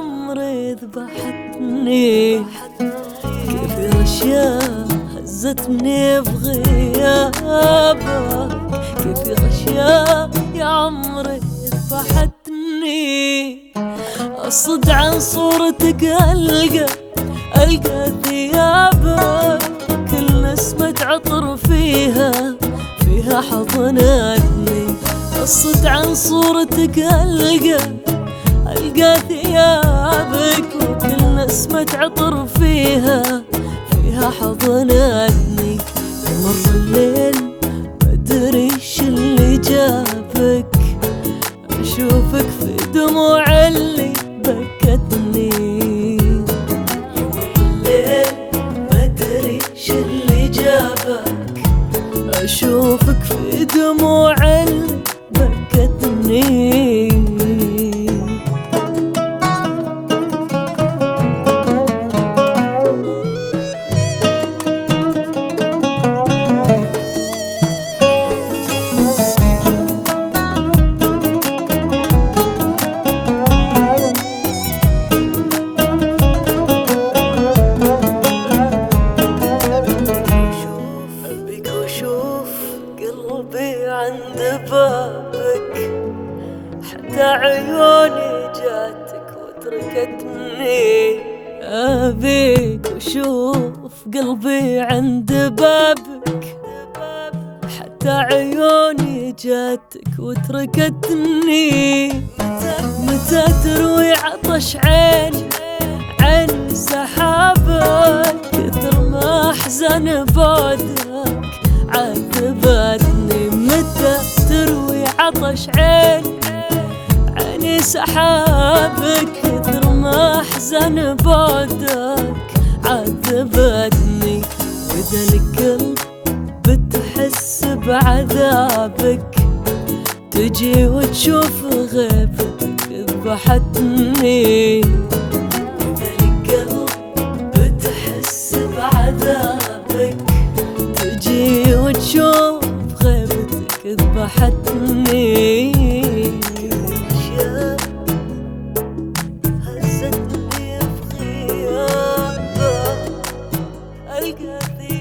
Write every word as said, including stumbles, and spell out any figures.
عمري ذبحتني، كثير اشياء هزتني بغيابك، كثير اشياء يا عمري ذبحتني. اصد عن صورتك القى القى ثيابك، كل نسمة عطر فيها فيها حضنتني. اصد عن صورتك القى القى ثيابك، وكل نسمة عطر فيها فيها حضنتني. مر الليل ما ادري ايش اللي جابك، اشوفك في دموع اللي بكتني. مر الليل ما ادري ايش اللي جابك، اشوفك في دموع اللي بكتني. قلبي عند بابك، حتى عيوني جاتك وتركتني. أبيك وشوف قلبي عند بابك، حتى عيوني جاتك وتركتني. متى تروي عطش عيني عيني سحابك، كثر ما أحزن بعدك عذبتني. متى تروي عطش عيني عيني سحابك، كثر ما احزن بعدك عذبتني. واذا القلب بتحس بعذابك، تجي وتشوف غيبتك ذبحتني. واذا القلب بتحس بعذابك، تجي وتشوف غيبتك ذبحتني. اشياء هزتني بغيابك، القى